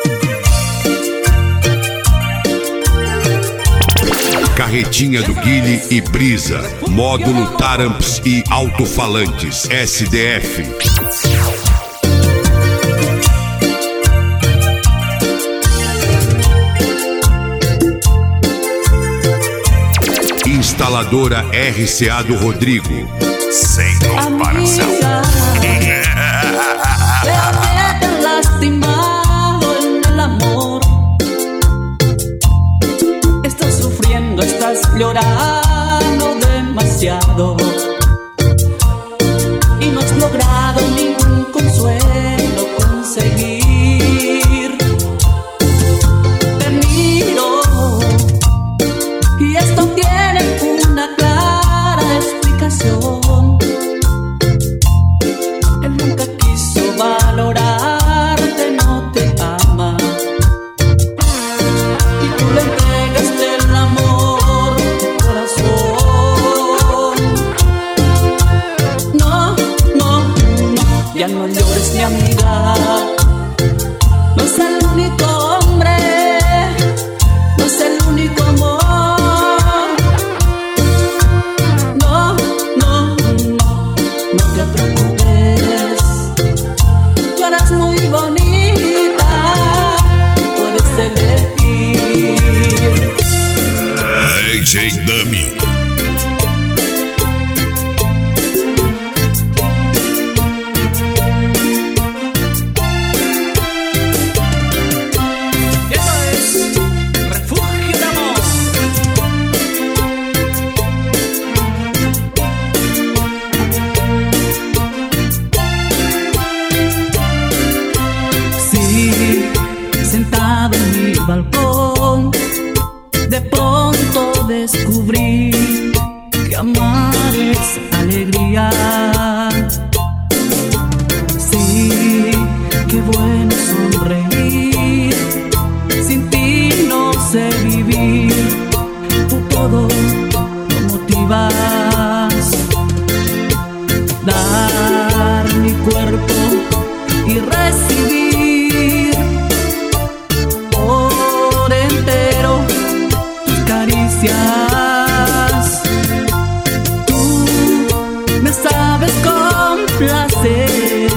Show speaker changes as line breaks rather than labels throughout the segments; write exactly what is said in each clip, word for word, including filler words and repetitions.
Carretinha do Guile e Brisa, módulo Taramps e alto-falantes S D F. Instaladora R C A do Rodrigo, sem comparação.
Estás llorando demasiado y no has logrado ningún consuelo conseguir. Te miro y esto tiene una clara explicación. Él nunca quiso valorarte, no te ama y tú le entregaste el amor. Ya no llores, mi amiga, no es el único hombre, no es el único amor. No, no, no, no te preocupes, tú eres muy bonita, puedes elegir.
A J Dummy.
Sentado en mi balcón, de pronto descubrí que amar es alegría. Sí, qué bueno sonreír, sin ti no sé vivir, tú todo lo motivas. Dar mi cuerpo y recibir por entero tus caricias. Tú me sabes complacer,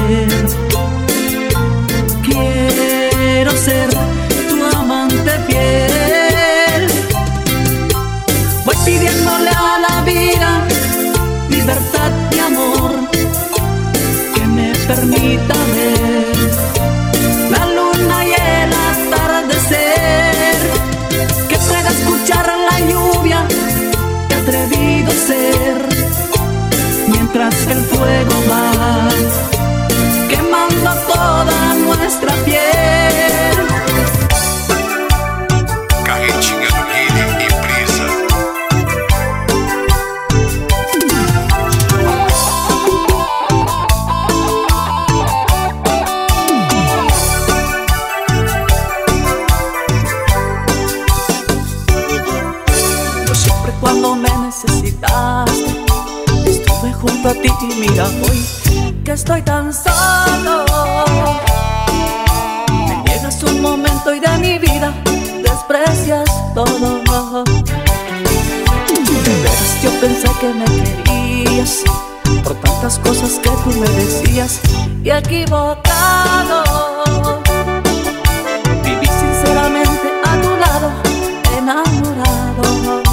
quiero ser tu amante fiel. Voy pidiéndole a la vida libertad y amor, que me permita ver la luna y el atardecer, que pueda escuchar la lluvia, que atrevido ser, mientras el fuego va quemando toda nuestra piel.
Carretinha do Guile e Brisa.
Cuando me necesitaste, estuve junto a ti y mira hoy que estoy tan solo. Me llegas un momento y de mi vida desprecias todo. De veras yo pensé que me querías por tantas cosas que tú me decías, y equivocado. Viví sinceramente a tu lado, enamorado.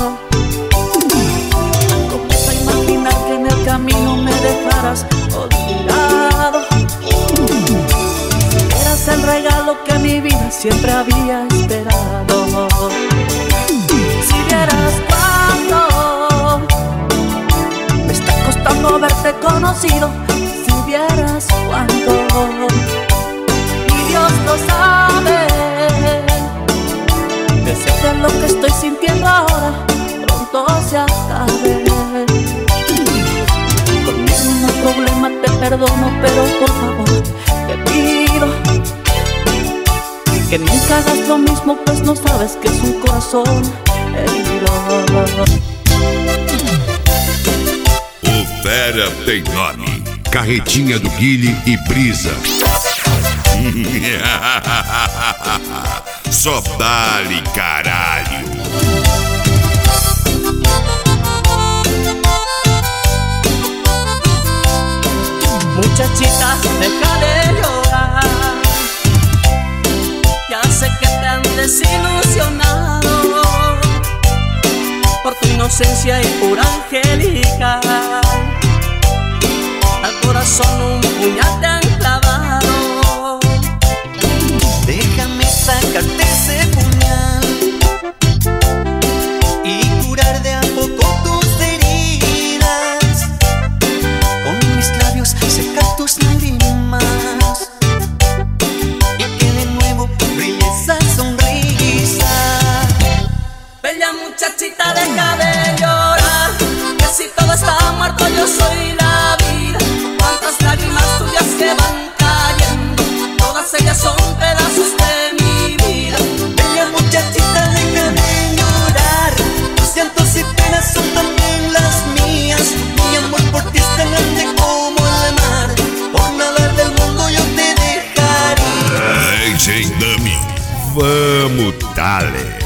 Que en el camino me dejaras olvidado. Eras el regalo que mi vida siempre había esperado. Si vieras cuánto me está costando haberte conocido, si vieras cuánto, y Dios lo sabe, deseo que lo que estoy sintiendo ahora pronto se acabe. Conmigo no hay problema, te perdono, pero por favor te pido que nunca hagas lo mismo, pues no sabes que es un corazón herido.
O Fera tem nome. Carretinha do Guile e Brisa. Só dá-lhe caralho.
Muchachita, deja de llorar. Ya sé que te han desilusionado por tu inocencia y pura angelical. Al corazón un puñal te han clavado.
Déjame sacarte ese puñal y curar de a poco tus heridas. Con mis labios secar tus lágrimas y que de nuevo brille esa sonrisa.
Bella muchachita, deja de llorar, que si todo está muerto yo soy la vida. Cuántas lágrimas tuyas que van cayendo, todas ellas son pedazos de mi vida.
Bella muchachita, deja de llorar, tus llantos y penas son también las mías. Mi amor por ti es tan grande como el mar, por nada del mundo yo te dejaría.
Ei, J Dummy, vamos dale.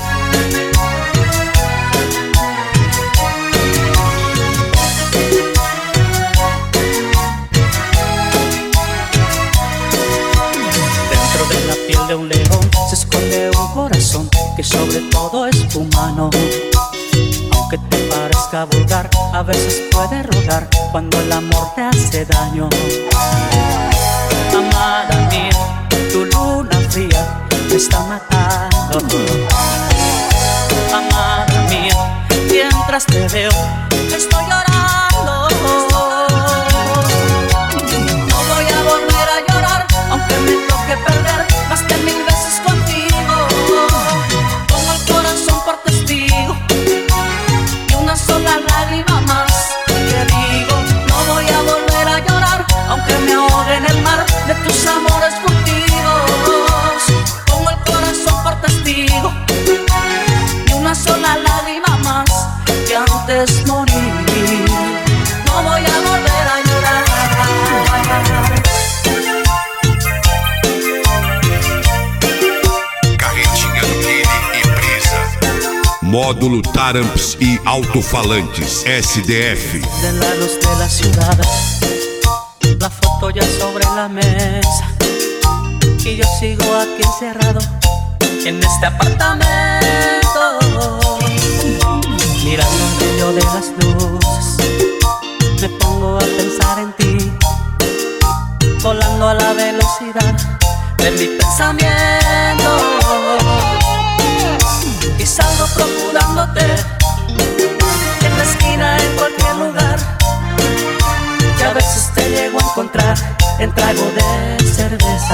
De un león se esconde un corazón que sobre todo es humano. Aunque te parezca vulgar, a veces puede rogar cuando el amor te hace daño. Amada mía, tu luna fría me está matando. Amada mía, mientras te veo estoy llorando. No voy a volver a llorar, aunque me toque perder más que mil veces contigo. Pongo el corazón por testigo y una sola lágrima más te digo. No voy a volver a llorar, aunque me ahogue en el mar de tus amores furtivos. Pongo el corazón por testigo y una sola lágrima más que antes morir. No voy a volver a llorar.
Módulo Taramps e Altofalantes, S D F.
De la luz de la ciudad, la foto ya sobre la mesa y yo sigo aquí encerrado en este apartamento, mirando el brillo de las luces. Me pongo a pensar en ti, volando a la velocidad de mi pensamiento. Y salgo procurándote en la esquina, en cualquier lugar, que a veces te llego a encontrar en trago de cerveza.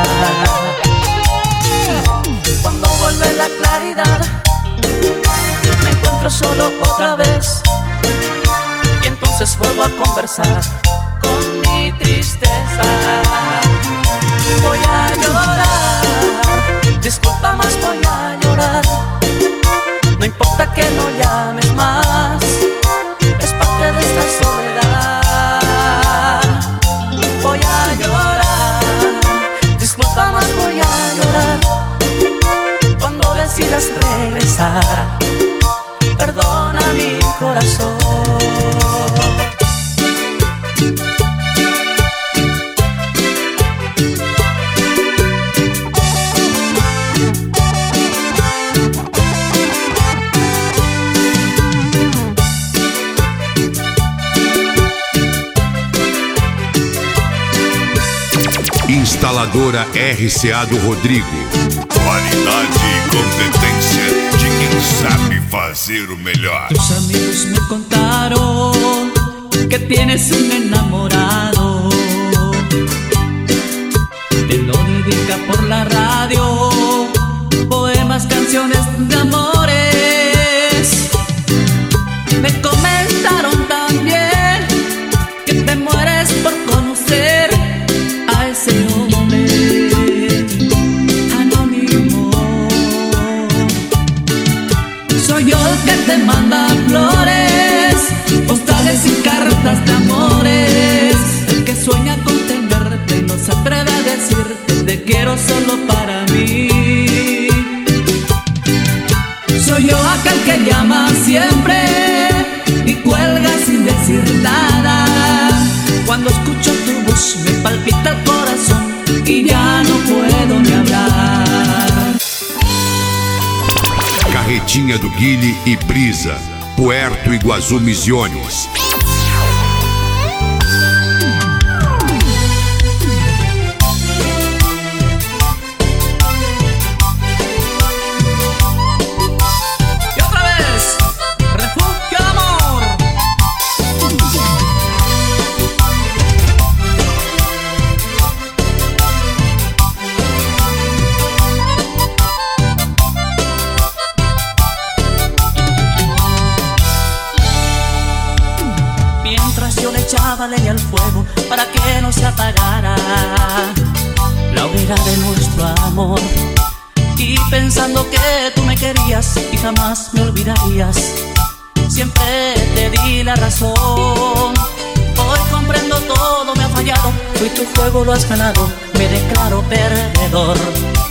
Cuando vuelve la claridad, me encuentro solo otra vez, y entonces vuelvo a conversar con mi tristeza. Voy a llorar, disculpa más, voy a llorar. No importa que no llames más, es parte de esta soledad. Voy a llorar, disculpa más, voy a llorar. Cuando decidas regresar, perdona mi corazón.
Instaladora R C A do Rodrigo. Qualidade e competência de quem sabe fazer o melhor.
Tus amigos me contaron que tienes un enamorado. Te lo dedica por la radio, poemas, canciones de amores. Me comentaron también que te mueres por conocer a ese hombre anónimo. Soy yo el que te manda flores, postales y cartas de amores. El que sueña con tenerte y no se atreve a decirte te quiero solo para mí. siempre y cuelgas sin decir nada. Cuando escucho tu voz me palpita el corazón y ya no puedo ni hablar.
Carretinha do Guile e Brisa, Puerto Iguaçu, Misiones.
Yo le echaba leña al fuego para que no se apagara la hoguera de nuestro amor. Y pensando que tú me querías y jamás me olvidarías, siempre te di la razón. Hoy comprendo todo me ha fallado, tú y tu juego lo has ganado, me declaro perdedor.